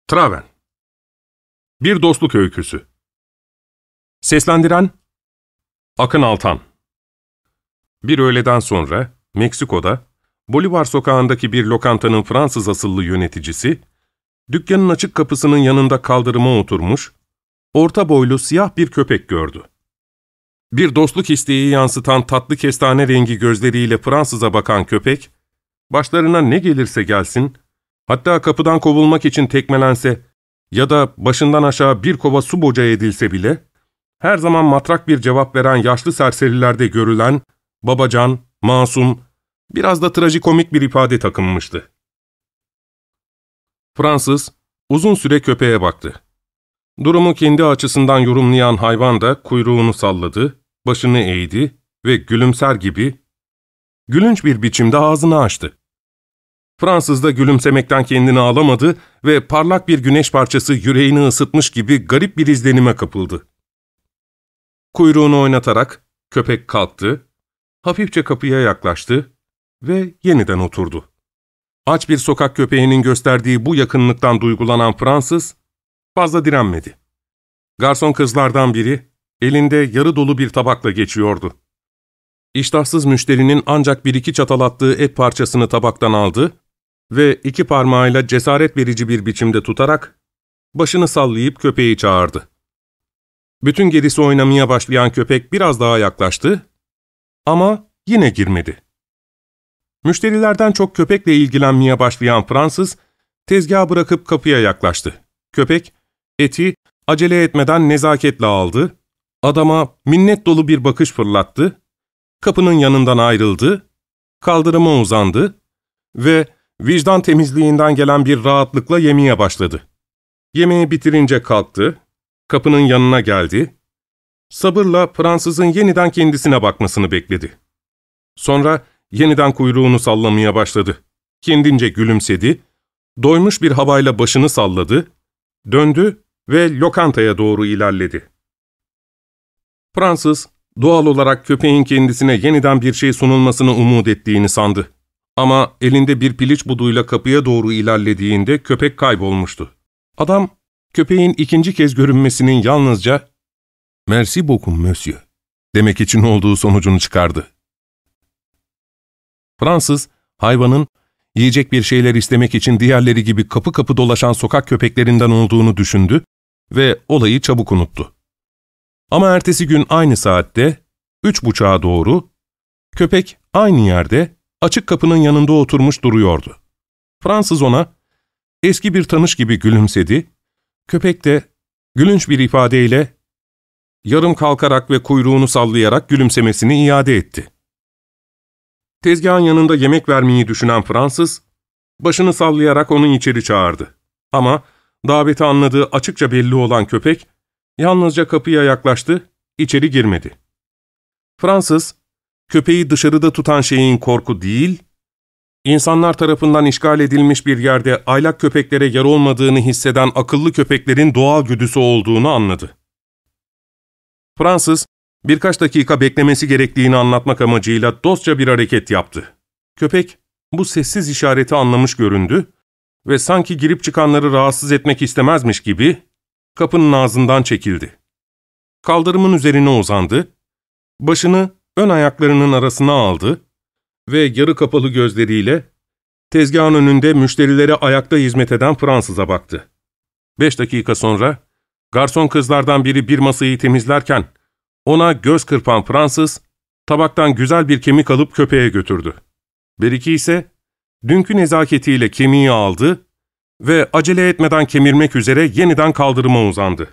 Traven. Bir dostluk öyküsü. Seslendiren Akın Altan. Bir öğleden sonra Meksiko'da Bolivar sokağındaki bir lokantanın Fransız asıllı yöneticisi, dükkanın açık kapısının yanında kaldırıma oturmuş, orta boylu siyah bir köpek gördü. Bir dostluk isteği yansıtan tatlı kestane rengi gözleriyle Fransız'a bakan köpek, başlarına ne gelirse gelsin, hatta kapıdan kovulmak için tekmelense ya da başından aşağı bir kova su boca edilse bile, her zaman matrak bir cevap veren yaşlı serserilerde görülen, babacan, masum, biraz da trajikomik bir ifade takınmıştı. Fransız, uzun süre köpeğe baktı. Durumu kendi açısından yorumlayan hayvan da kuyruğunu salladı, başını eğdi ve gülümser gibi, gülünç bir biçimde ağzını açtı. Fransız da gülümsemekten kendini alamadı ve parlak bir güneş parçası yüreğini ısıtmış gibi garip bir izlenime kapıldı. Kuyruğunu oynatarak köpek kalktı, hafifçe kapıya yaklaştı ve yeniden oturdu. Aç bir sokak köpeğinin gösterdiği bu yakınlıktan duygulanan Fransız fazla direnmedi. Garson kızlardan biri elinde yarı dolu bir tabakla geçiyordu. İştahsız müşterinin ancak bir iki çatal attığı et parçasını tabaktan aldı ve iki parmağıyla cesaret verici bir biçimde tutarak başını sallayıp köpeği çağırdı. Bütün gerisi oynamaya başlayan köpek biraz daha yaklaştı ama yine girmedi. Müşterilerden çok köpekle ilgilenmeye başlayan Fransız, tezgahı bırakıp kapıya yaklaştı. Köpek, eti acele etmeden nezaketle aldı, adama minnet dolu bir bakış fırlattı, kapının yanından ayrıldı, kaldırıma uzandı ve vicdan temizliğinden gelen bir rahatlıkla yemeye başladı. Yemeği bitirince kalktı, kapının yanına geldi, sabırla Fransız'ın yeniden kendisine bakmasını bekledi. Sonra yeniden kuyruğunu sallamaya başladı. Kendince gülümsedi, doymuş bir havayla başını salladı, döndü ve lokantaya doğru ilerledi. Fransız, doğal olarak köpeğin kendisine yeniden bir şey sunulmasını umut ettiğini sandı. Ama elinde bir piliç buduyla kapıya doğru ilerlediğinde köpek kaybolmuştu. Adam, köpeğin ikinci kez görünmesinin yalnızca "Merci beaucoup, monsieur" demek için olduğu sonucunu çıkardı. Fransız, hayvanın yiyecek bir şeyler istemek için diğerleri gibi kapı kapı dolaşan sokak köpeklerinden olduğunu düşündü ve olayı çabuk unuttu. Ama ertesi gün aynı saatte, 3:30'a doğru, köpek aynı yerde, açık kapının yanında oturmuş duruyordu. Fransız ona, eski bir tanış gibi gülümsedi, köpek de gülünç bir ifadeyle, yarım kalkarak ve kuyruğunu sallayarak gülümsemesini iade etti. Tezgahın yanında yemek vermeyi düşünen Fransız, başını sallayarak onu içeri çağırdı. Ama daveti anladığı açıkça belli olan köpek, yalnızca kapıya yaklaştı, içeri girmedi. Fransız, köpeği dışarıda tutan şeyin korku değil, insanlar tarafından işgal edilmiş bir yerde aylak köpeklere yer olmadığını hisseden akıllı köpeklerin doğal güdüsü olduğunu anladı. Fransız, birkaç dakika beklemesi gerektiğini anlatmak amacıyla dostça bir hareket yaptı. Köpek, bu sessiz işareti anlamış göründü ve sanki girip çıkanları rahatsız etmek istemezmiş gibi kapının ağzından çekildi. Kaldırımın üzerine uzandı, başını ön ayaklarının arasına aldı ve yarı kapalı gözleriyle tezgahın önünde müşterilere ayakta hizmet eden Fransız'a baktı. 5 dakika sonra garson kızlardan biri bir masayı temizlerken ona göz kırpan Fransız, tabaktan güzel bir kemik alıp köpeğe götürdü. Beriki ise dünkü nezaketiyle kemiği aldı ve acele etmeden kemirmek üzere yeniden kaldırıma uzandı.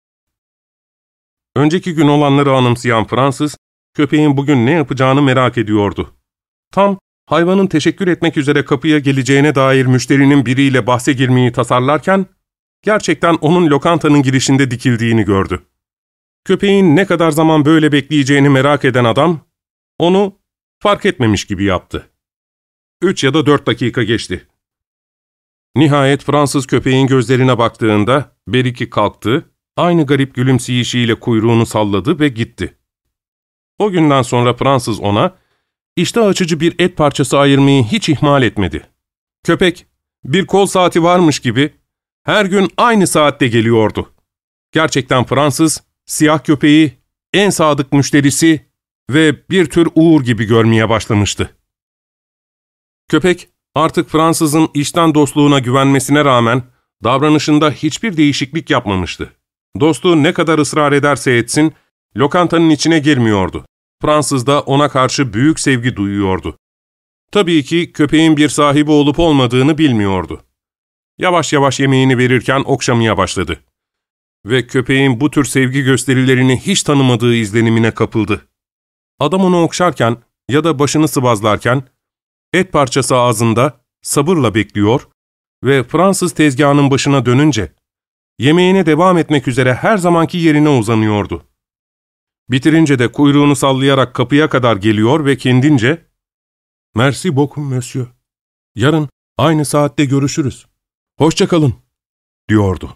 Önceki gün olanları anımsayan Fransız, köpeğin bugün ne yapacağını merak ediyordu. Tam hayvanın teşekkür etmek üzere kapıya geleceğine dair müşterinin biriyle bahse girmeyi tasarlarken, gerçekten onun lokantanın girişinde dikildiğini gördü. Köpeğin ne kadar zaman böyle bekleyeceğini merak eden adam, onu fark etmemiş gibi yaptı. 3 ya da 4 dakika geçti. Nihayet Fransız köpeğin gözlerine baktığında Beriki kalktı, aynı garip gülümseyişiyle kuyruğunu salladı ve gitti. O günden sonra Fransız ona, iştah açıcı bir et parçası ayırmayı hiç ihmal etmedi. Köpek, bir kol saati varmış gibi, Her gün aynı saatte geliyordu. Gerçekten Fransız, siyah köpeği, en sadık müşterisi ve bir tür uğur gibi görmeye başlamıştı. Köpek, artık Fransız'ın içten dostluğuna güvenmesine rağmen davranışında hiçbir değişiklik yapmamıştı. Dostu ne kadar ısrar ederse etsin, lokantanın içine girmiyordu. Fransız da ona karşı büyük sevgi duyuyordu. Tabii ki köpeğin bir sahibi olup olmadığını bilmiyordu. Yavaş yavaş yemeğini verirken okşamaya başladı. Ve köpeğin bu tür sevgi gösterilerini hiç tanımadığı izlenimine kapıldı. Adam onu okşarken ya da başını sıvazlarken, et parçası ağzında sabırla bekliyor ve Fransız tezgahının başına dönünce, yemeğine devam etmek üzere her zamanki yerine uzanıyordu. Bitirince de kuyruğunu sallayarak kapıya kadar geliyor ve kendince, ''Merci beaucoup, monsieur. Yarın aynı saatte görüşürüz. Hoşça kalın.'' diyordu.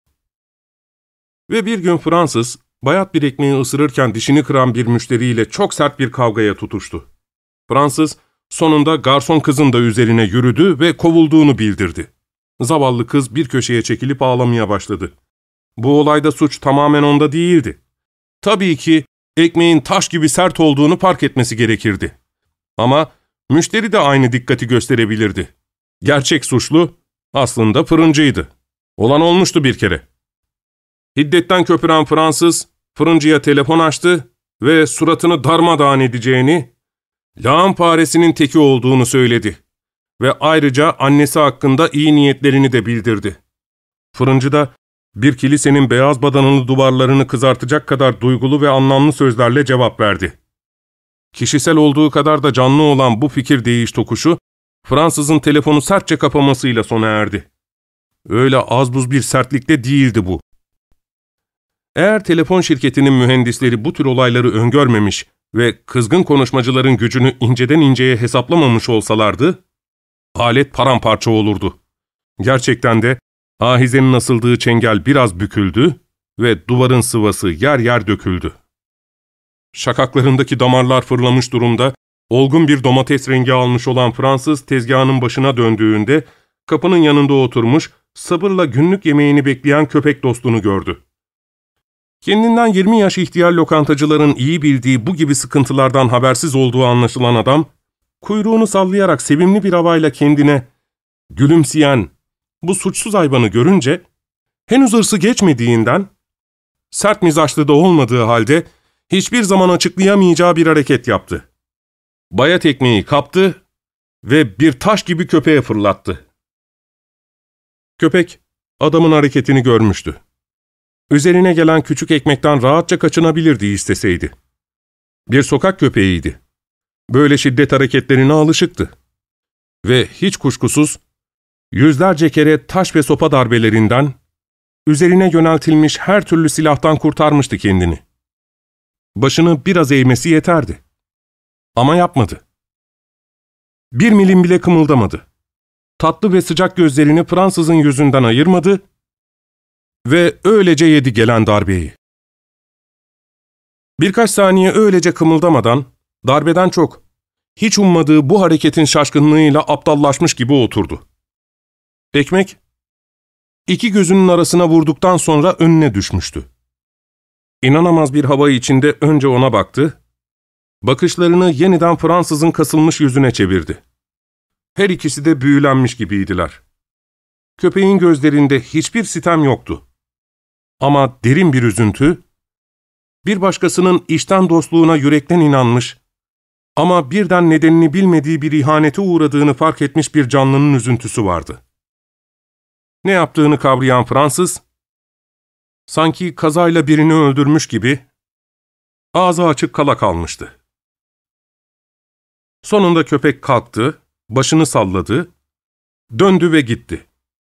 Ve bir gün Fransız, bayat bir ekmeği ısırırken dişini kıran bir müşteriyle çok sert bir kavgaya tutuştu. Fransız, sonunda garson kızın da üzerine yürüdü ve kovulduğunu bildirdi. Zavallı kız bir köşeye çekilip ağlamaya başladı. Bu olayda suç tamamen onda değildi. Tabii ki ekmeğin taş gibi sert olduğunu fark etmesi gerekirdi. Ama müşteri de aynı dikkati gösterebilirdi. Gerçek suçlu aslında fırıncıydı. Olan olmuştu bir kere. Hiddetten köpüren Fransız, fırıncıya telefon açtı ve suratını darmadağın edeceğini, lağım faresinin teki olduğunu söyledi ve ayrıca annesi hakkında iyi niyetlerini de bildirdi. Fırıncı da bir kilisenin beyaz badanılı duvarlarını kızartacak kadar duygulu ve anlamlı sözlerle cevap verdi. Kişisel olduğu kadar da canlı olan bu fikir değiş tokuşu, Fransız'ın telefonu sertçe kapamasıyla sona erdi. Öyle az buz bir sertlikte değildi bu. Eğer telefon şirketinin mühendisleri bu tür olayları öngörmemiş ve kızgın konuşmacıların gücünü inceden inceye hesaplamamış olsalardı, alet paramparça olurdu. Gerçekten de ahizenin asıldığı çengel biraz büküldü ve duvarın sıvası yer yer döküldü. Şakaklarındaki damarlar fırlamış durumda, olgun bir domates rengi almış olan Fransız tezgahının başına döndüğünde, kapının yanında oturmuş, sabırla günlük yemeğini bekleyen köpek dostunu gördü. Kendinden 20 yaş ihtiyar lokantacıların iyi bildiği bu gibi sıkıntılardan habersiz olduğu anlaşılan adam, kuyruğunu sallayarak sevimli bir havayla kendine gülümseyen bu suçsuz hayvanı görünce, henüz hırsı geçmediğinden, sert mizaçlı da olmadığı halde hiçbir zaman açıklayamayacağı bir hareket yaptı. Bayat ekmeği kaptı ve bir taş gibi köpeğe fırlattı. Köpek, adamın hareketini görmüştü. Üzerine gelen küçük ekmekten rahatça kaçınabilirdi isteseydi. Bir sokak köpeğiydi. Böyle şiddet hareketlerine alışıktı. Ve hiç kuşkusuz, yüzlerce kere taş ve sopa darbelerinden, üzerine yöneltilmiş her türlü silahtan kurtarmıştı kendini. Başını biraz eğmesi yeterdi. Ama yapmadı. Bir milim bile kımıldamadı. Tatlı ve sıcak gözlerini Fransız'ın yüzünden ayırmadı ve öylece yedi gelen darbeyi. Birkaç saniye öylece kımıldamadan, darbeden çok, hiç ummadığı bu hareketin şaşkınlığıyla aptallaşmış gibi oturdu. Ekmek, iki gözünün arasına vurduktan sonra önüne düşmüştü. İnanamaz bir hava içinde önce ona baktı, bakışlarını yeniden Fransız'ın kasılmış yüzüne çevirdi. Her ikisi de büyülenmiş gibiydiler. Köpeğin gözlerinde hiçbir sitem yoktu. Ama derin bir üzüntü, bir başkasının içten dostluğuna yürekten inanmış ama birden nedenini bilmediği bir ihanete uğradığını fark etmiş bir canlının üzüntüsü vardı. Ne yaptığını kavrayan Fransız, sanki kazayla birini öldürmüş gibi ağzı açık kala kalmıştı. Sonunda köpek kalktı, başını salladı, döndü ve gitti.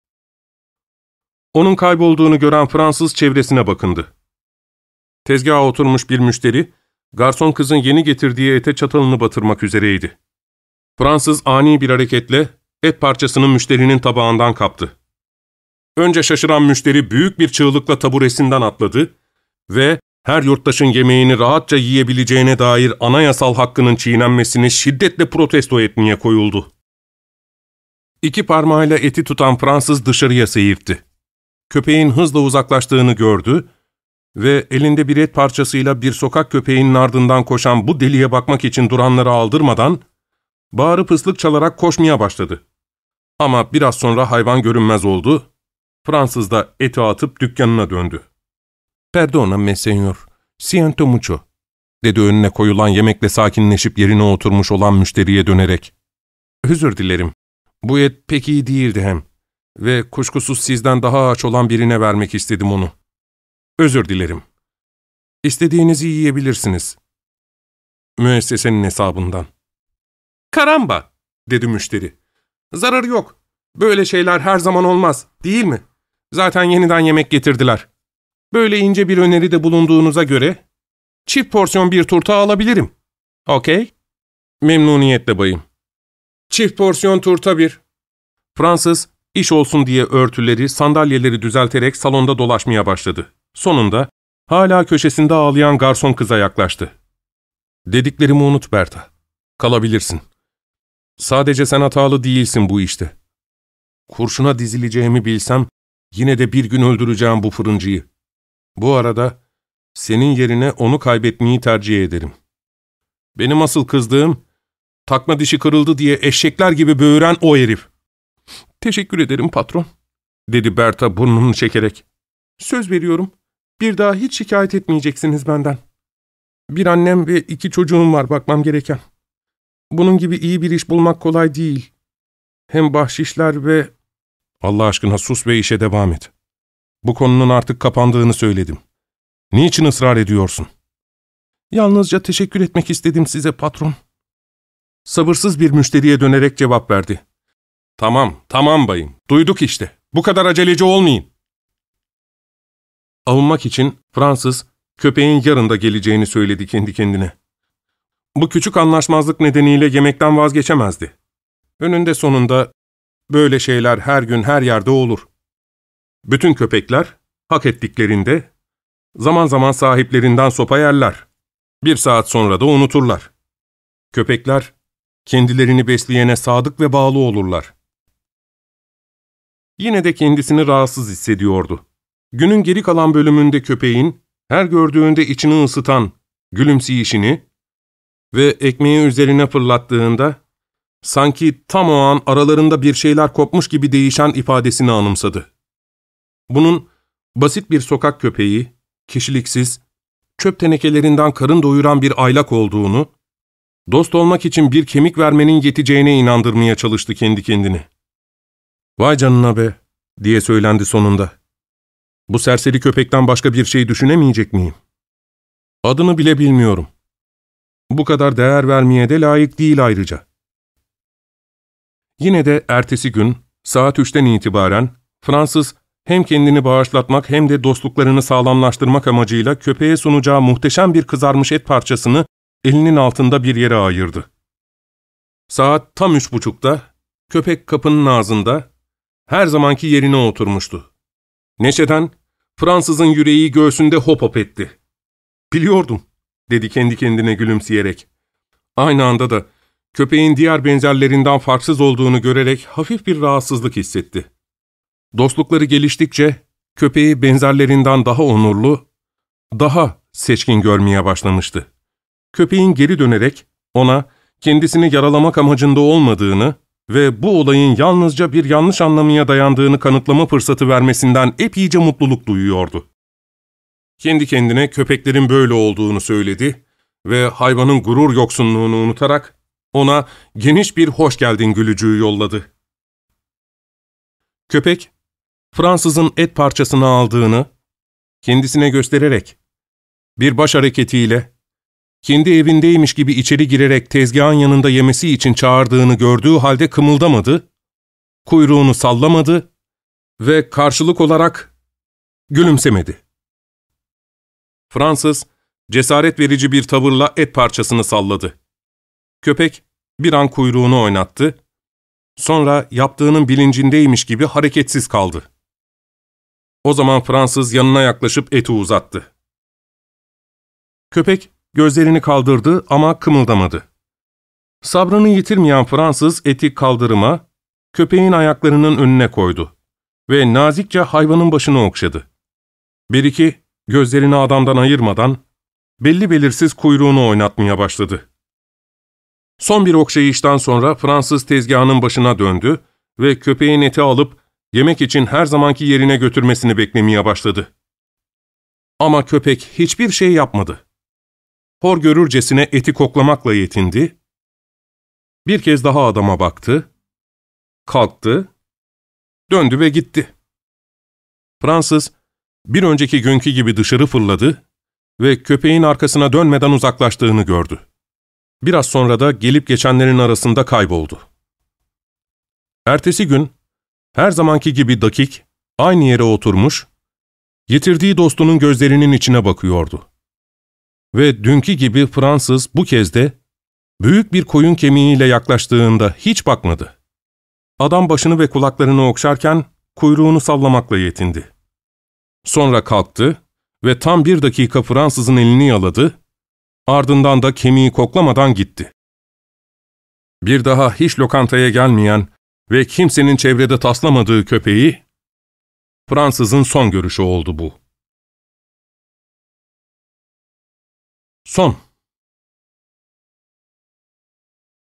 Onun kaybolduğunu gören Fransız çevresine bakındı. Tezgaha oturmuş bir müşteri, garson kızın yeni getirdiği ete çatalını batırmak üzereydi. Fransız ani bir hareketle et parçasını müşterinin tabağından kaptı. Önce şaşıran müşteri büyük bir çığlıkla taburesinden atladı ve her yurttaşın yemeğini rahatça yiyebileceğine dair anayasal hakkının çiğnenmesini şiddetle protesto etmeye koyuldu. İki parmağıyla eti tutan Fransız dışarıya seyirtti. köpeğin hızla uzaklaştığını gördü ve elinde bir et parçasıyla bir sokak köpeğinin ardından koşan bu deliye bakmak için duranları aldırmadan, bağırıp ıslık çalarak koşmaya başladı. Ama biraz sonra hayvan görünmez oldu, Fransız da eti atıp dükkanına döndü. ''Perdona me señor, siento mucho'' dedi önüne koyulan yemekle sakinleşip yerine oturmuş olan müşteriye dönerek. ''Özür dilerim, bu et pek iyi değildi hem ve kuşkusuz sizden daha aç olan birine vermek istedim onu. Özür dilerim. İstediğinizi yiyebilirsiniz. Müessesenin hesabından.'' ''Karamba!'' dedi müşteri. ''Zararı yok. Böyle şeyler her zaman olmaz, değil mi? Zaten yeniden yemek getirdiler. Böyle ince bir öneride bulunduğunuza göre çift porsiyon bir turta alabilirim. Okey?'' ''Memnuniyetle bayım. Çift porsiyon turta bir.'' Fransız, iş olsun diye örtüleri, sandalyeleri düzelterek salonda dolaşmaya başladı. Sonunda hala köşesinde ağlayan garson kıza yaklaştı. ''Dediklerimi unut Berta. Kalabilirsin. Sadece sen hatalı değilsin bu işte. Kurşuna dizileceğimi bilsem, yine de bir gün öldüreceğim bu fırıncıyı. Bu arada senin yerine onu kaybetmeyi tercih ederim. Benim asıl kızdığım, takma dişi kırıldı diye eşekler gibi böğüren o herif.'' ''Teşekkür ederim patron'' dedi Berta burnunu çekerek. ''Söz veriyorum, bir daha hiç şikayet etmeyeceksiniz benden. Bir annem ve 2 çocuğum var bakmam gereken. Bunun gibi iyi bir iş bulmak kolay değil. Hem bahşişler ve... Allah aşkına sus ve işe devam et. Bu konunun artık kapandığını söyledim. Niçin ısrar ediyorsun?'' ''Yalnızca teşekkür etmek istedim size patron.'' Sabırsız bir müşteriye dönerek cevap verdi. Tamam bayım. Duyduk işte. Bu kadar aceleci olmayın.'' Avunmak için Fransız, köpeğin yarın da geleceğini söyledi kendi kendine. Bu küçük anlaşmazlık nedeniyle yemekten vazgeçemezdi. Önünde sonunda böyle şeyler her gün her yerde olur. Bütün köpekler hak ettiklerinde zaman zaman sahiplerinden sopa yerler. 1 saat sonra da unuturlar. Köpekler kendilerini besleyene sadık ve bağlı olurlar. Yine de kendisini rahatsız hissediyordu. Günün geri kalan bölümünde köpeğin her gördüğünde içini ısıtan gülümseyişini ve ekmeği üzerine fırlattığında sanki tam o an aralarında bir şeyler kopmuş gibi değişen ifadesini anımsadı. Bunun basit bir sokak köpeği, kişiliksiz, çöp tenekelerinden karın doyuran bir aylak olduğunu, dost olmak için bir kemik vermenin yeteceğine inandırmaya çalıştı kendi kendini. ''Vay canına be!'' diye söylendi sonunda. ''Bu serseri köpekten başka bir şey düşünemeyecek miyim? Adını bile bilmiyorum. Bu kadar değer vermeye de layık değil ayrıca.'' Yine de ertesi gün saat 3'ten itibaren Fransız hem kendini bağışlatmak hem de dostluklarını sağlamlaştırmak amacıyla köpeğe sunacağı muhteşem bir kızarmış et parçasını elinin altında bir yere ayırdı. Saat tam 3.30'da köpek kapının ağzında her zamanki yerine oturmuştu. Neşeden Fransız'ın yüreği göğsünde hop hop etti. ''Biliyordum'' dedi kendi kendine gülümseyerek. Aynı anda da köpeğin diğer benzerlerinden farksız olduğunu görerek hafif bir rahatsızlık hissetti. Dostlukları geliştikçe köpeği benzerlerinden daha onurlu, daha seçkin görmeye başlamıştı. Köpeğin geri dönerek ona kendisini yaralamak amacında olmadığını ve bu olayın yalnızca bir yanlış anlamaya dayandığını kanıtlama fırsatı vermesinden epeyce mutluluk duyuyordu. Kendi kendine köpeklerin böyle olduğunu söyledi ve hayvanın gurur yoksunluğunu unutarak ona geniş bir hoş geldin gülücüğü yolladı. Köpek, Fransız'ın et parçasını aldığını kendisine göstererek bir baş hareketiyle kendi evindeymiş gibi içeri girerek tezgahın yanında yemesi için çağırdığını gördüğü halde kımıldamadı, kuyruğunu sallamadı ve karşılık olarak gülümsemedi. Fransız, cesaret verici bir tavırla et parçasını salladı. Köpek bir an kuyruğunu oynattı, sonra yaptığının bilincindeymiş gibi hareketsiz kaldı. O zaman Fransız yanına yaklaşıp eti uzattı. Köpek gözlerini kaldırdı ama kımıldamadı. Sabrını yitirmeyen Fransız eti kaldırıma, köpeğin ayaklarının önüne koydu ve nazikçe hayvanın başını okşadı. Bir iki, gözlerini adamdan ayırmadan, belli belirsiz kuyruğunu oynatmaya başladı. Son bir okşayıştan sonra Fransız tezgahının başına döndü ve köpeğin eti alıp yemek için her zamanki yerine götürmesini beklemeye başladı. Ama köpek hiçbir şey yapmadı. Hor görürcesine eti koklamakla yetindi. Bir kez daha adama baktı, kalktı, döndü ve gitti. Fransız, bir önceki günkü gibi dışarı fırladı ve köpeğin arkasına dönmeden uzaklaştığını gördü. Biraz sonra da gelip geçenlerin arasında kayboldu. Ertesi gün, her zamanki gibi dakik, aynı yere oturmuş, getirdiği dostunun gözlerinin içine bakıyordu. Ve dünkü gibi Fransız bu kez de büyük bir koyun kemiğiyle yaklaştığında hiç bakmadı. Adam başını ve kulaklarını okşarken kuyruğunu sallamakla yetindi. Sonra kalktı ve tam 1 dakika Fransızın elini yaladı, ardından da kemiği koklamadan gitti. Bir daha hiç lokantaya gelmeyen ve kimsenin çevrede taslamadığı köpeği, Fransızın son görüşü oldu bu. Son.